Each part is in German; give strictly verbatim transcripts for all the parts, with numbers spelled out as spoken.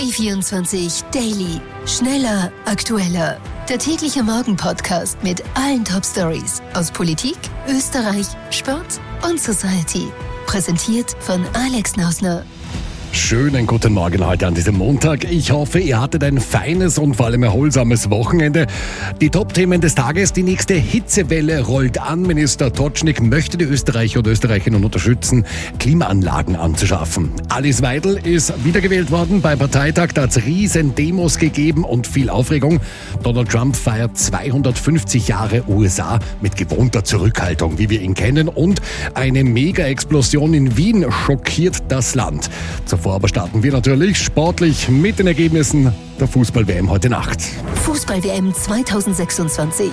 B vierundzwanzig Daily. Schneller, aktueller. Der tägliche Morgen-Podcast mit allen Top-Stories aus Politik, Österreich, Sport und Society. Präsentiert von Alex Nausner. Schönen guten Morgen heute an diesem Montag. Ich hoffe, ihr hattet ein feines und vor allem erholsames Wochenende. Die Top-Themen des Tages: Die nächste Hitzewelle rollt an. Minister Totschnig möchte die Österreicher und Österreicherinnen unterstützen, Klimaanlagen anzuschaffen. Alice Weidel ist wiedergewählt worden beim Parteitag. Da hat es riesen Demos gegeben und viel Aufregung. Donald Trump feiert zweihundertfünfzig Jahre U S A mit gewohnter Zurückhaltung, wie wir ihn kennen. Und eine Mega-Explosion in Wien schockiert das Land. Zuvor aber starten wir natürlich sportlich mit den Ergebnissen der Fußball-W M heute Nacht. Fußball-W M zweitausendsechsundzwanzig.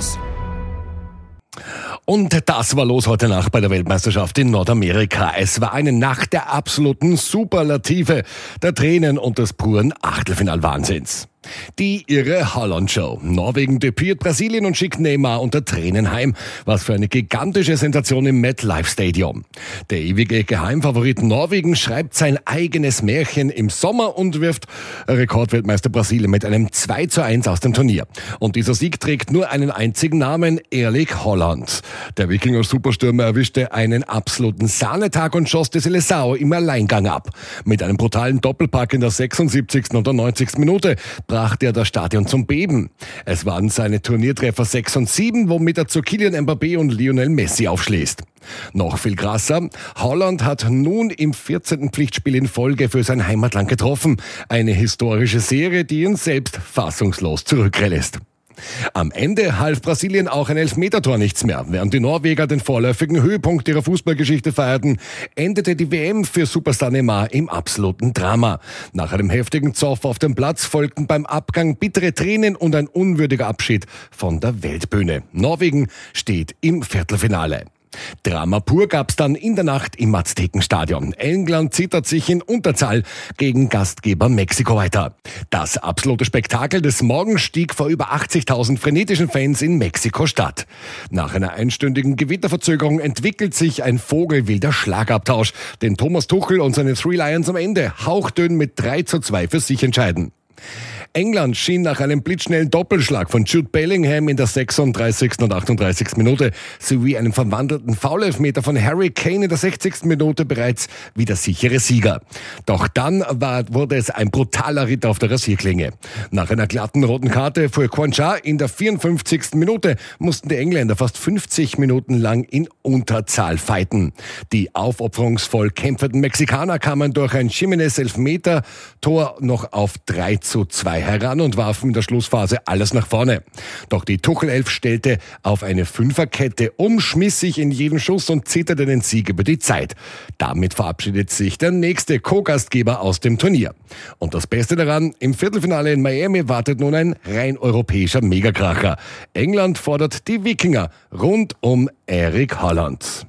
Und das war los heute Nacht bei der Weltmeisterschaft in Nordamerika. Es war eine Nacht der absoluten Superlative, der Tränen und des puren Achtelfinal-Wahnsinns. Die irre Haaland-Show. Norwegen düpiert Brasilien und schickt Neymar unter Tränen heim. Was für eine gigantische Sensation im MetLife Stadium. Der ewige Geheimfavorit Norwegen schreibt sein eigenes Märchen im Sommer und wirft Rekordweltmeister Brasilien mit einem zwei zu eins aus dem Turnier. Und dieser Sieg trägt nur einen einzigen Namen: Erling Haaland. Der Wikinger-Superstürmer erwischte einen absoluten Sahnetag und schoss die Seleção im Alleingang ab. Mit einem brutalen Doppelpack in der sechsundsiebzigsten und der neunzigsten Minute brachte er das Stadion zum Beben. Es waren seine Turniertreffer sechs und sieben, womit er zu Kylian Mbappé und Lionel Messi aufschließt. Noch viel krasser: Haaland hat nun im vierzehnten Pflichtspiel in Folge für sein Heimatland getroffen. Eine historische Serie, die ihn selbst fassungslos zurücklässt. Am Ende half Brasilien auch ein Elfmetertor nichts mehr. Während die Norweger den vorläufigen Höhepunkt ihrer Fußballgeschichte feierten, endete die W M für Superstar Neymar im absoluten Drama. Nach einem heftigen Zoff auf dem Platz folgten beim Abgang bittere Tränen und ein unwürdiger Abschied von der Weltbühne. Norwegen steht im Viertelfinale. Drama pur gab's dann in der Nacht im Aztekenstadion. England zittert sich in Unterzahl gegen Gastgeber Mexiko weiter. Das absolute Spektakel des Morgens stieg vor über achtzigtausend frenetischen Fans in Mexiko statt. Nach einer einstündigen Gewitterverzögerung entwickelt sich ein vogelwilder Schlagabtausch, den Thomas Tuchel und seine Three Lions am Ende hauchdünn mit drei zu zwei für sich entscheiden. England schien nach einem blitzschnellen Doppelschlag von Jude Bellingham in der sechsunddreißigsten und achtunddreißigsten Minute sowie einem verwandelten Foul-Elfmeter von Harry Kane in der sechzigsten Minute bereits wieder sichere Sieger. Doch dann war, wurde es ein brutaler Ritt auf der Rasierklinge. Nach einer glatten roten Karte für Quansha in der vierundfünfzigsten Minute mussten die Engländer fast fünfzig Minuten lang in Unterzahl fighten. Die aufopferungsvoll kämpfenden Mexikaner kamen durch ein Jimenez-Elfmeter-Tor noch auf drei zu zwei heran und warfen in der Schlussphase alles nach vorne. Doch die Tuchel-Elf stellte auf eine Fünferkette um, schmiss sich in jeden Schuss und zitterte den Sieg über die Zeit. Damit verabschiedet sich der nächste Co-Gastgeber aus dem Turnier. Und das Beste daran: Im Viertelfinale in Miami wartet nun ein rein europäischer Megakracher. England fordert die Wikinger rund um Erling Haaland.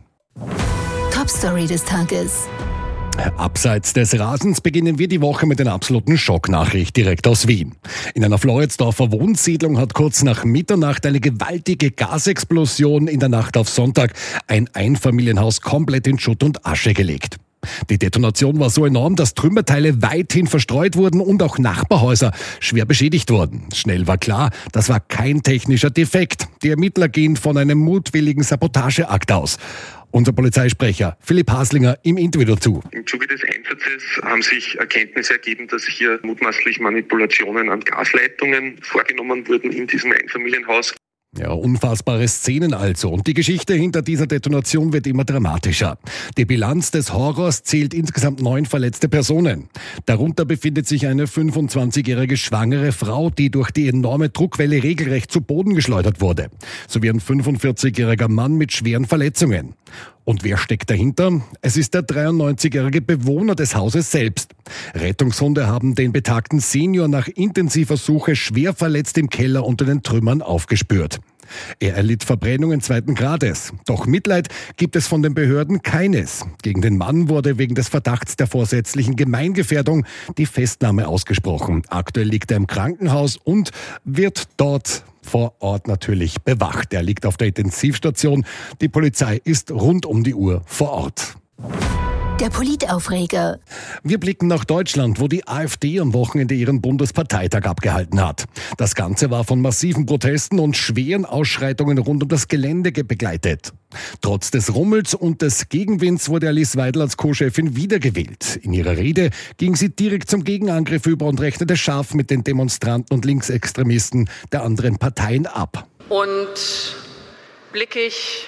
Top-Story des Tages. Abseits des Rasens beginnen wir die Woche mit einer absoluten Schocknachricht direkt aus Wien. In einer Floridsdorfer Wohnsiedlung hat kurz nach Mitternacht eine gewaltige Gasexplosion in der Nacht auf Sonntag ein Einfamilienhaus komplett in Schutt und Asche gelegt. Die Detonation war so enorm, dass Trümmerteile weithin verstreut wurden und auch Nachbarhäuser schwer beschädigt wurden. Schnell war klar, das war kein technischer Defekt. Die Ermittler gehen von einem mutwilligen Sabotageakt aus. Unser Polizeisprecher Philipp Haslinger im Interview dazu. Im Zuge des Einsatzes haben sich Erkenntnisse ergeben, dass hier mutmaßlich Manipulationen an Gasleitungen vorgenommen wurden in diesem Einfamilienhaus. Ja, unfassbare Szenen also. Und die Geschichte hinter dieser Detonation wird immer dramatischer. Die Bilanz des Horrors zählt insgesamt neun verletzte Personen. Darunter befindet sich eine fünfundzwanzigjährige schwangere Frau, die durch die enorme Druckwelle regelrecht zu Boden geschleudert wurde. Sowie ein fünfundvierzigjähriger Mann mit schweren Verletzungen. Und wer steckt dahinter? Es ist der dreiundneunzigjährige Bewohner des Hauses selbst. Rettungshunde haben den betagten Senior nach intensiver Suche schwer verletzt im Keller unter den Trümmern aufgespürt. Er erlitt Verbrennungen zweiten Grades. Doch Mitleid gibt es von den Behörden keines. Gegen den Mann wurde wegen des Verdachts der vorsätzlichen Gemeingefährdung die Festnahme ausgesprochen. Aktuell liegt er im Krankenhaus und wird dort vor Ort natürlich bewacht. Er liegt auf der Intensivstation. Die Polizei ist rund um die Uhr vor Ort. Der Politaufreger. Wir blicken nach Deutschland, wo die AfD am Wochenende ihren Bundesparteitag abgehalten hat. Das Ganze war von massiven Protesten und schweren Ausschreitungen rund um das Gelände begleitet. Trotz des Rummels und des Gegenwinds wurde Alice Weidel als Co-Chefin wiedergewählt. In ihrer Rede ging sie direkt zum Gegenangriff über und rechnete scharf mit den Demonstranten und Linksextremisten der anderen Parteien ab. Und blicke ich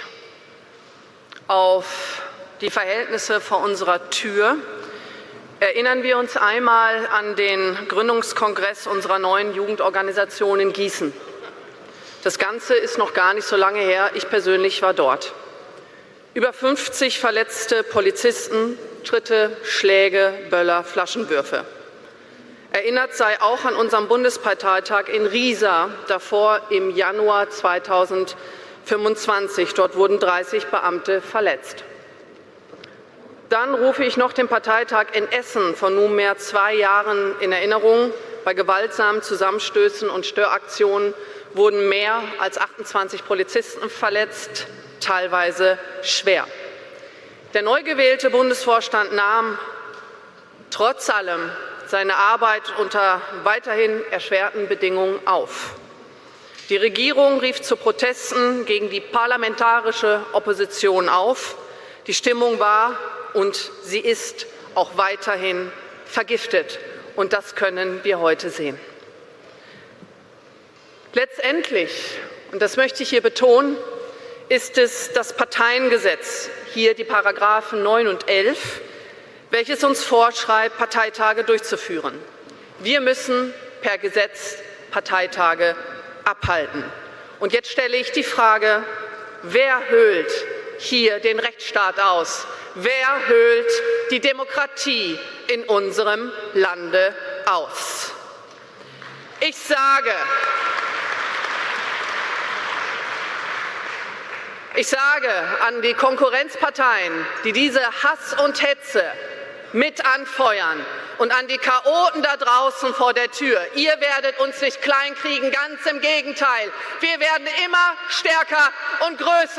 auf die Verhältnisse vor unserer Tür, erinnern wir uns einmal an den Gründungskongress unserer neuen Jugendorganisation in Gießen. Das Ganze ist noch gar nicht so lange her. Ich persönlich war dort. Über fünfzig verletzte Polizisten, Tritte, Schläge, Böller, Flaschenwürfe. Erinnert sei auch an unseren Bundesparteitag in Riesa, davor im Januar zweitausendfünfundzwanzig. Dort wurden dreißig Beamte verletzt. Dann rufe ich noch den Parteitag in Essen von nunmehr zwei Jahren in Erinnerung. Bei gewaltsamen Zusammenstößen und Störaktionen wurden mehr als achtundzwanzig Polizisten verletzt, teilweise schwer. Der neu gewählte Bundesvorstand nahm trotz allem seine Arbeit unter weiterhin erschwerten Bedingungen auf. Die Regierung rief zu Protesten gegen die parlamentarische Opposition auf. Die Stimmung war und sie ist auch weiterhin vergiftet. Und das können wir heute sehen. Letztendlich, und das möchte ich hier betonen, ist es das Parteiengesetz, hier die Paragraphen neun und elf, welches uns vorschreibt, Parteitage durchzuführen. Wir müssen per Gesetz Parteitage abhalten. Und jetzt stelle ich die Frage, wer höhlt hier den Rechtsstaat aus? Wer höhlt die Demokratie in unserem Lande aus? Ich sage, ich sage an die Konkurrenzparteien, die diese Hass und Hetze mit anfeuern, und an die Chaoten da draußen vor der Tür: Ihr werdet uns nicht kleinkriegen, ganz im Gegenteil. Wir werden immer stärker und größer.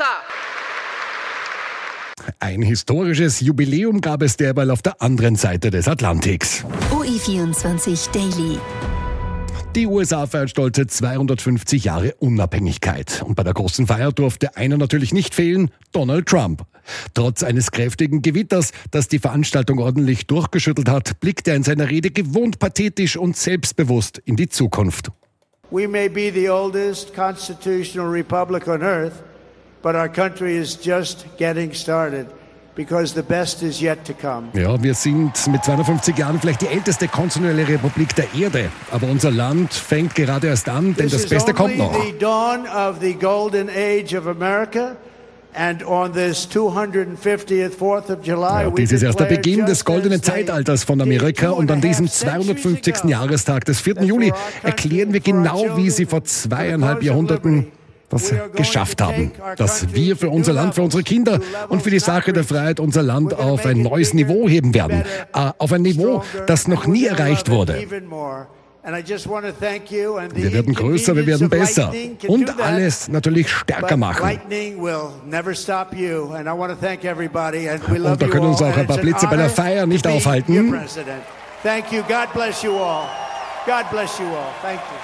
Ein historisches Jubiläum gab es derweil auf der anderen Seite des Atlantiks. O I vierundzwanzig Daily. Die U S A feiert stolze zweihundertfünfzig Jahre Unabhängigkeit. Und bei der großen Feier durfte einer natürlich nicht fehlen: Donald Trump. Trotz eines kräftigen Gewitters, das die Veranstaltung ordentlich durchgeschüttelt hat, blickte er in seiner Rede gewohnt pathetisch und selbstbewusst in die Zukunft. We may be the oldest constitutional republic on earth, but our country is just getting started. Because the best is yet to come. Ja, wir sind mit zweihundertfünfzig Jahren vielleicht die älteste konstitutionelle Republik der Erde. Aber unser Land fängt gerade erst an, denn das Beste kommt noch. This is only the dawn of the golden age of America. And on this two hundred fiftieth fourth of July, ja, dies ist erst der Beginn des goldenen Zeitalters von Amerika. Und an diesem zweihundertfünfzigsten Jahrestag des vierten Juli erklären wir genau, wie sie vor zweieinhalb Jahrhunderten das geschafft haben, dass wir für unser Land, für unsere Kinder und für die Sache der Freiheit unser Land auf ein neues Niveau heben werden. Äh, auf ein Niveau, das noch nie erreicht wurde. Wir werden größer, wir werden besser und alles natürlich stärker machen. Und da können uns auch ein paar Blitze bei der Feier nicht aufhalten. Thank you. God bless you all. God bless you all. Thank you.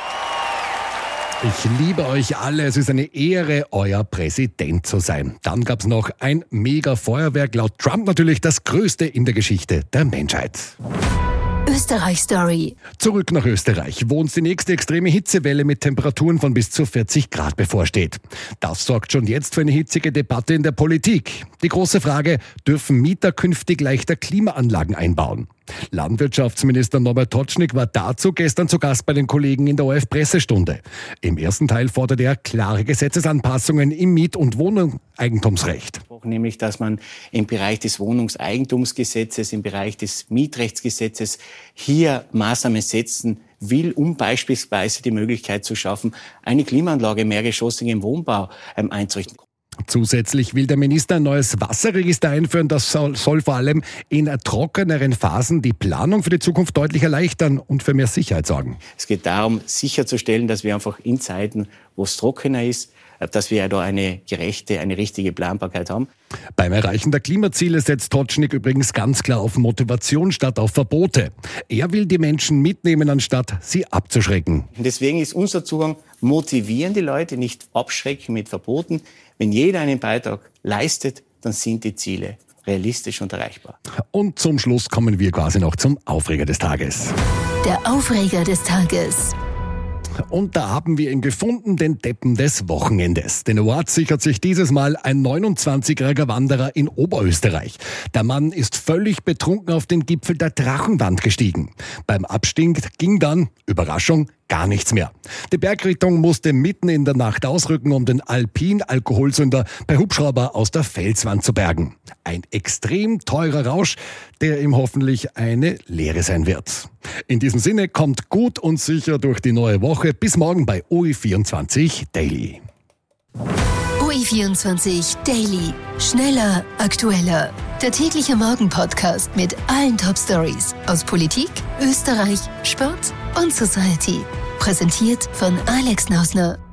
Ich liebe euch alle. Es ist eine Ehre, euer Präsident zu sein. Dann gab es noch ein Mega-Feuerwerk. Laut Trump natürlich das größte in der Geschichte der Menschheit. Österreich-Story. Zurück nach Österreich, wo uns die nächste extreme Hitzewelle mit Temperaturen von bis zu vierzig Grad bevorsteht. Das sorgt schon jetzt für eine hitzige Debatte in der Politik. Die große Frage: Dürfen Mieter künftig leichter Klimaanlagen einbauen? Landwirtschaftsminister Norbert Totschnig war dazu gestern zu Gast bei den Kollegen in der O R F-Pressestunde. Im ersten Teil forderte er klare Gesetzesanpassungen im Miet- und Wohneigentumsrecht. Nämlich, dass man im Bereich des Wohnungseigentumsgesetzes, im Bereich des Mietrechtsgesetzes hier Maßnahmen setzen will, um beispielsweise die Möglichkeit zu schaffen, eine Klimaanlage im mehrgeschossigen Wohnbau ähm, einzurichten. Zusätzlich will der Minister ein neues Wasserregister einführen. Das soll, soll vor allem in trockeneren Phasen die Planung für die Zukunft deutlich erleichtern und für mehr Sicherheit sorgen. Es geht darum, sicherzustellen, dass wir einfach in Zeiten, wo es trockener ist, dass wir da eine gerechte, eine richtige Planbarkeit haben. Beim Erreichen der Klimaziele setzt Tocznik übrigens ganz klar auf Motivation statt auf Verbote. Er will die Menschen mitnehmen, anstatt sie abzuschrecken. Und deswegen ist unser Zugang, motivieren die Leute, nicht abschrecken mit Verboten. Wenn jeder einen Beitrag leistet, dann sind die Ziele realistisch und erreichbar. Und zum Schluss kommen wir quasi noch zum Aufreger des Tages. Der Aufreger des Tages. Und da haben wir ihn gefunden, den Deppen des Wochenendes. Den Award sichert sich dieses Mal ein neunundzwanzigjähriger Wanderer in Oberösterreich. Der Mann ist völlig betrunken auf den Gipfel der Drachenwand gestiegen. Beim Abstieg ging dann, Überraschung, gar nichts mehr. Die Bergrettung musste mitten in der Nacht ausrücken, um den Alpin-Alkoholsünder per Hubschrauber aus der Felswand zu bergen. Ein extrem teurer Rausch, der ihm hoffentlich eine Lehre sein wird. In diesem Sinne, kommt gut und sicher durch die neue Woche. Bis morgen bei O E vierundzwanzig Daily. O E vierundzwanzig Daily. Schneller, aktueller. Der tägliche Morgen-Podcast mit allen Top-Stories aus Politik, Österreich, Sport und Society. Präsentiert von Alex Nausner.